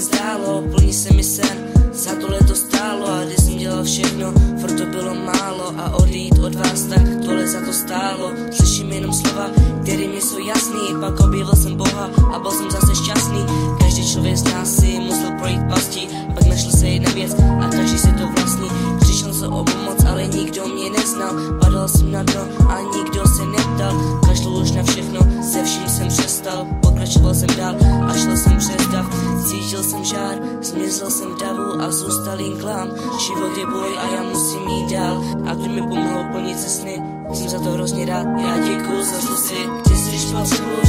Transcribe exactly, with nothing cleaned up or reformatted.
zdálo, plní se mi sen, za tohle to stálo. A když jsem dělal všechno, furt to bylo málo. A odejít od vás, tak tohle za to stálo. Slyším jenom slova, které mi jsou jasný. Pak objevil jsem Boha a byl jsem zase šťastný. Každý člověk z nás si musel projít pastí, pak našel se jedna věc a každý si to vlastní. Přišel jsem o pomoc, ale nikdo mě neznal. Padal jsem na dno a nikdo se neptal. Kašlu už na všechno, se vším jsem přestal. Pokračoval jsem dál a šel jsem přes dav. Cítil jsem žár, zmizel jsem v davu a zůstal jen klám. Život je boj a já musím jít dál. A kdo mi pomohl plnit se sny, jsem za to hrozně rád. Já děkuju za zlosy, když potřebuji